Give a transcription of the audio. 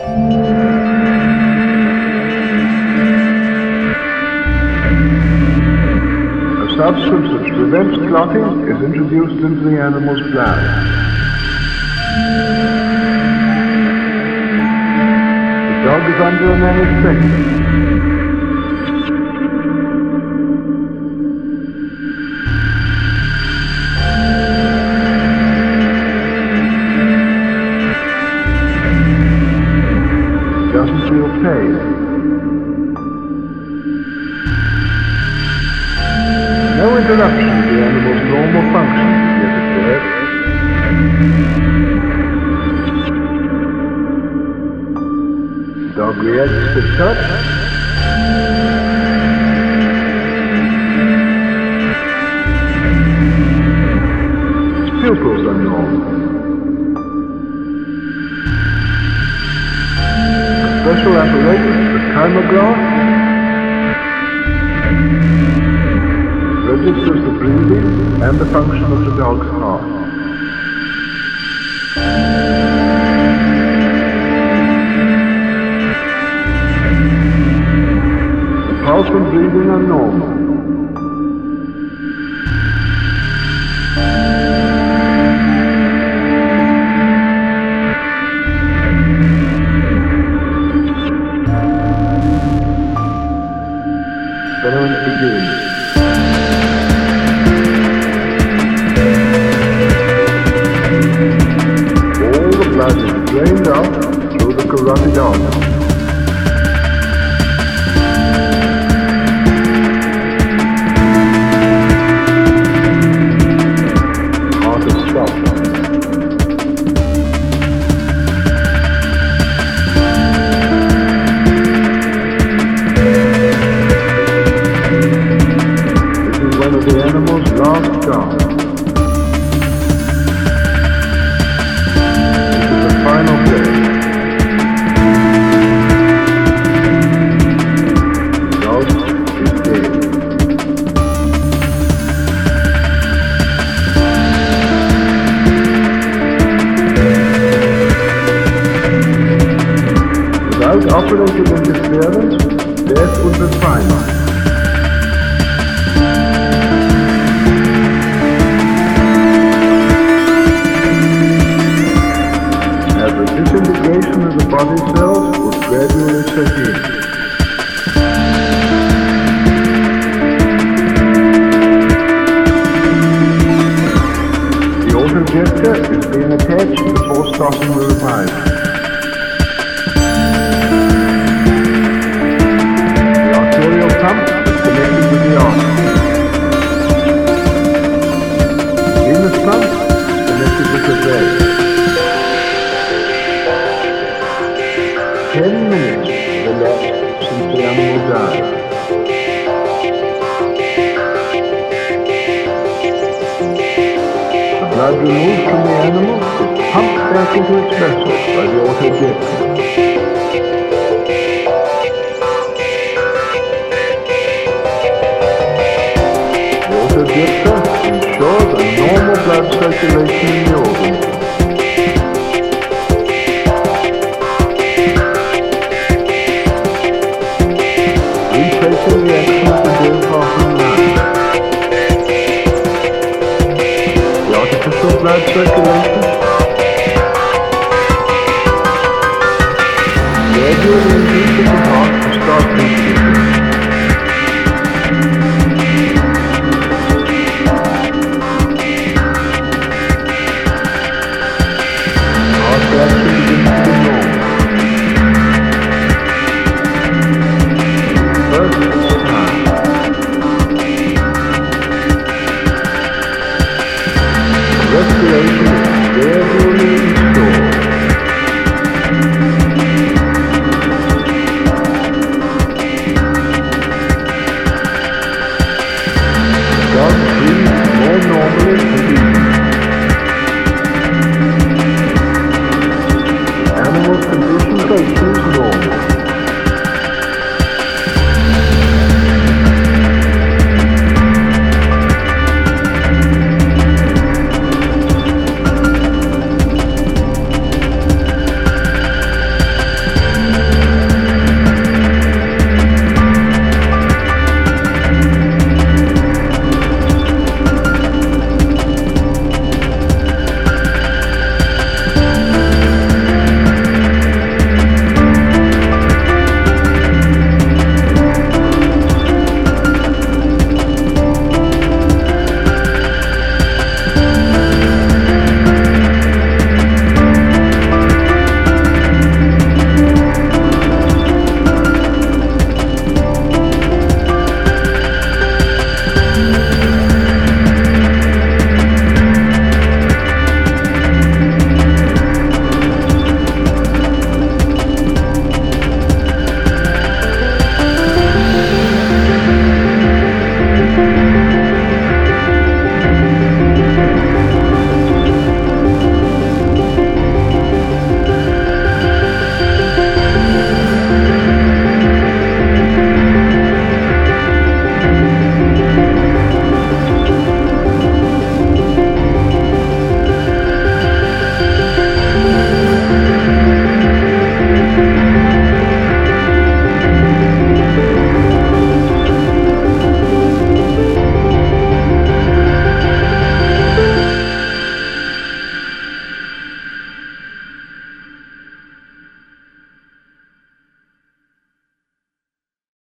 A substance which prevents clotting is introduced into the animal's blood. The dog is under an anesthetic. Doesn't feel pain. No interruption to the animal's normal function yet occurred. Dog reacts to touch. Its pupils are normal. Special apparatus, the chymograph, registers the breathing and the function of the dog's heart. The pulse and breathing are normal. Experiment begins. All the blood is drained out through the carotid artery. Heart is stopped. One of the animal's last gasps. This is the final breath. The dog is dead. Without operative interference, death would be final. Disintegration of the body cells would gradually set in. The auto-injector is being attached before starting the revival. The arterial pump is connected with the artery. The venous pump is connected with the vein. 10 minutes elapsed since the animal died. The blood removed from the animal is pumped back into its vessel by the auto-injector. The auto-injector ensures a normal blood circulation in the organ. Retracing the action of the brain passing line. The artificial blood circulation gradually induces the heart to start beating. Heart reaction